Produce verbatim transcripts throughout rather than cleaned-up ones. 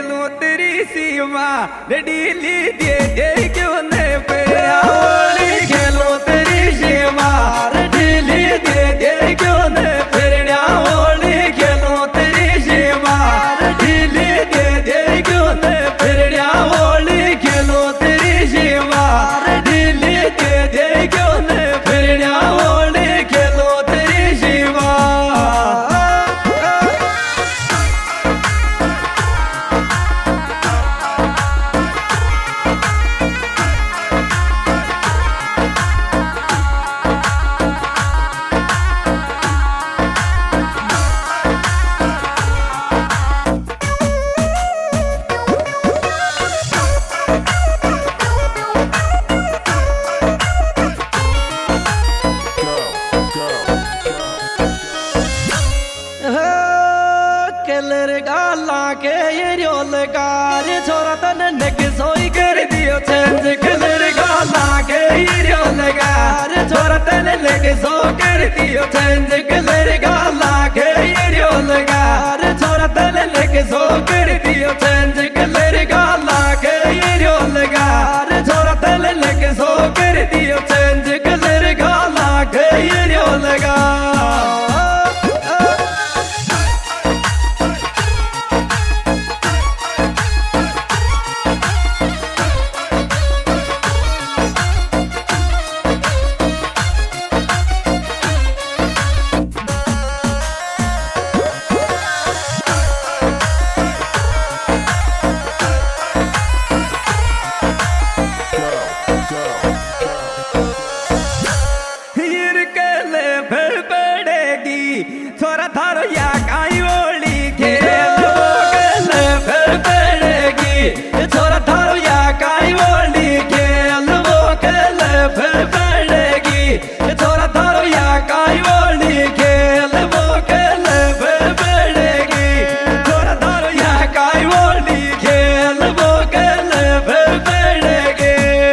खेलूं तेरी सीमा डीली दे दे क्यों ने पेड़ा होली खेलूं तेरी सीमा डीली दे दे क्यों ने पेड़ा होली खेलूं तेरी सीमा डीली दे दे क्यों ने पेड़ा होली खेलूं तेरी सीमा डीली दे दे क्यों ने पेड़ा होली खेलूं तेरी सीमा। कलर गाला के ये रोलगार छोरा तन नक सोई कर दियो चेंज कलर गाला के ये रोलगार छोरा तन नक सो कर दियो चेंज कलर गाला के ये रोलगार छोरा तन नक सो कर दियो चेंज कलर गाला के ये रोलगार छोरा तन नक सो कर दियो चेंज कलर गाला के ये रोलगार। छोरा थारो या काई ओली खेल बोगल फिर पड़ेगी छोरा थारो या काई ओली खेल बोगल फिर पड़ेगी छोरा थारो या काई ओली खेल बोगल फिर पड़ेगी छोरा थारो या काई ओली खेल बोगल फिर पड़ेगी।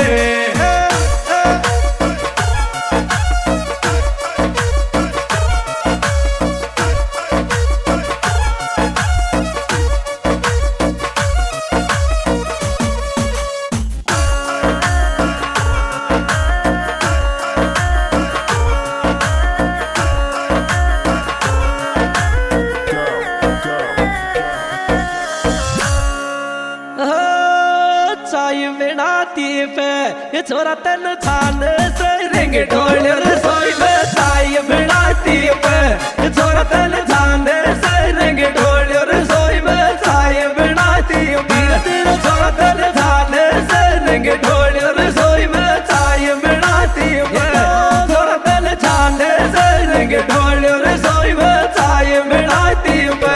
पे छोरा तन छान से रिंग ढोल रसोई में चाय बनाती पे छोरा तन छान से रिंग ढोल रसोई में चाय बनाती धीरे धीरे छोरा तन छान से रिंग ढोल रसोई में चाय बनाती पे छोरा तन छान से रिंग ढोल रसोई में चाय बनाती पे।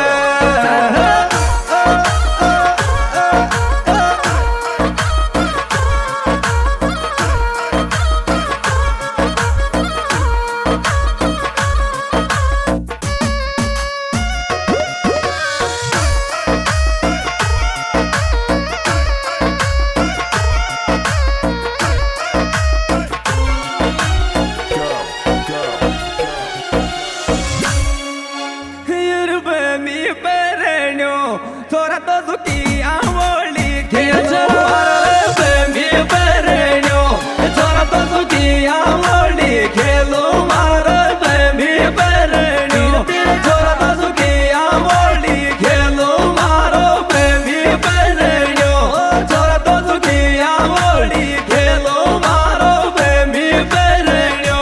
छोरा तो सुखी आवली खेल बेमी बरण्यो छोरा तो सुखी आवली खेलो मार बेमी बरण्यो छोरा तो सुखी आवली खेलो मारो बेमी बरण्यो छोरा तो सुखी आवली खेलो मारो बेमी बरण्यो।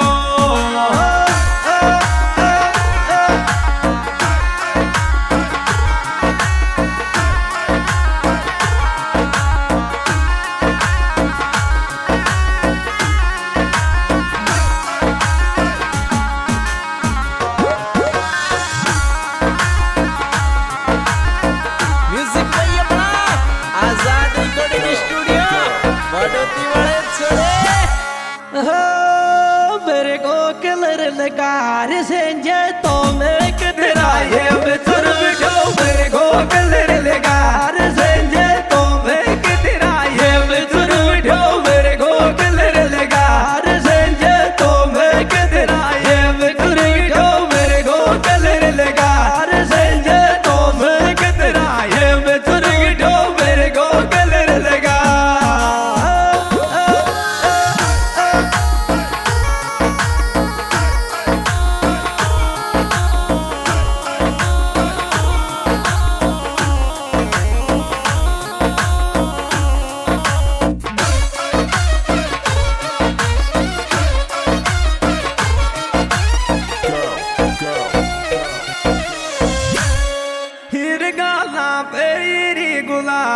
मेरे को कलर लगा सेंजे तो मैं किधर आए बितर बिठो मेरे को कलर लगा सेंजे तो मैं किधर आए बितर बिठो मेरे को कलर लगा सेंजे तो मैं किधर आए बितर बिठो मेरे को कलर लगा सेंजे तो मैं किधर आए बितर बिठो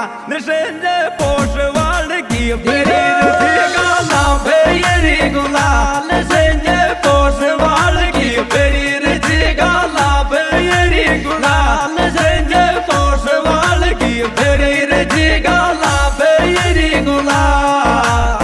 निशेंजे पोष वाल की फेरी रुझी गाला फेरी गुलाल निशेंजे पोष वाल की फेरी रुझी गाला फेरी गुलाल निशेंजे पोष वाल की फेरी रुझी गाला फेरी गुलाल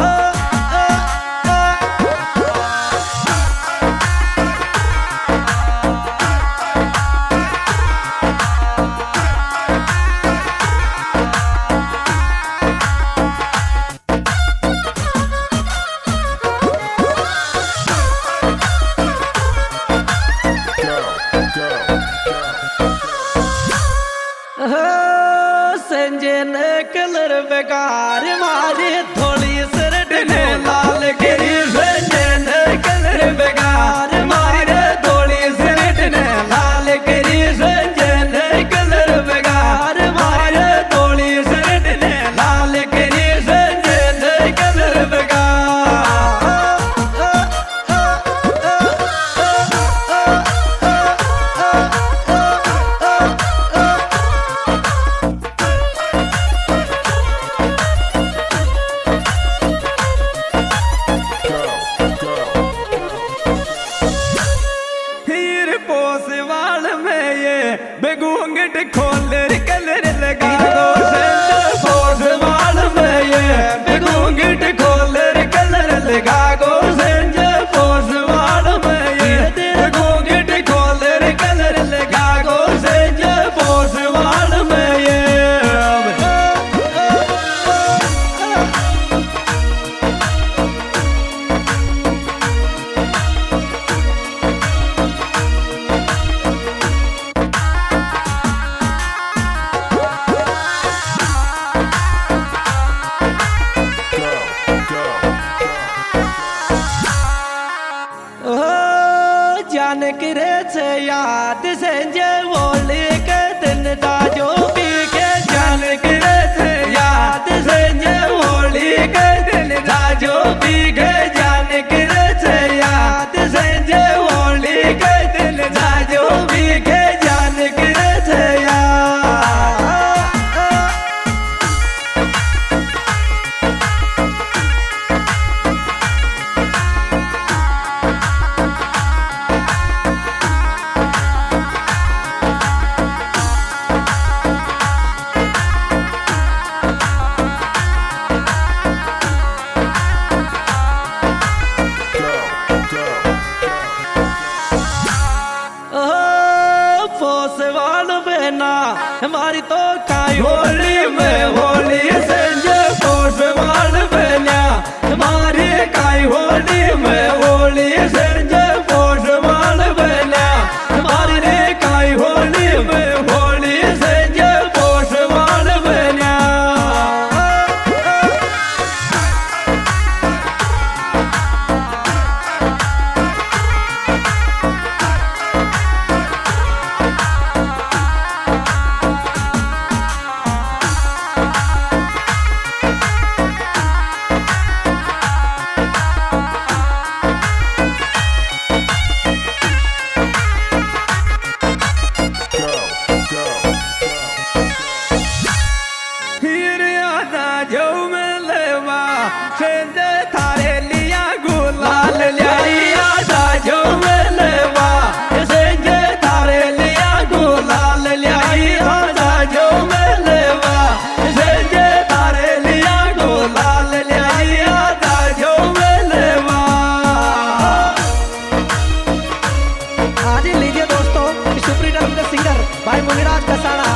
संजन कलर बेकार मारे थोड़ी सरट ने लाल गिरी संजन कलर बेकार मारे थोड़ी सरट ने लाल गिरी संजन कलर बेकार मारे थोड़ी सरट ने लाल गिरी संजन कलर बेकार पोसवाल में ये बेगूंगट खोलर कलर लगा दो पोसवाल में ये बेगूंगट खोलर कलर लगा गो संज पोसवाल में ये बेगूंगट खोलर कलर लगा गो संज पोसवाल में ये जान करे से याद संजय बोले के दिन ताजो पी के जान करे से याद संजय बोले के दिन ताजो पी के जान करे से याद संजय बोले के दिन ताजो पी के जान करे से याद हमारी तो काई होली में होली संजय पोसवाल बना हमारी काई होली में होली संजय पोसवाल बना हमारी रे काई होली में होली संजय पोसवाल बना थारे लिया गुलाल लिया जो मिलवा संजय थारे लिया गुलाल लिया जो मिलवा संजय थारे लिया गुलाल लिया जो मिलवा। आज लीजिए दोस्तों सुप्रीम सिंगर भाई मुनिराज कसाड़ा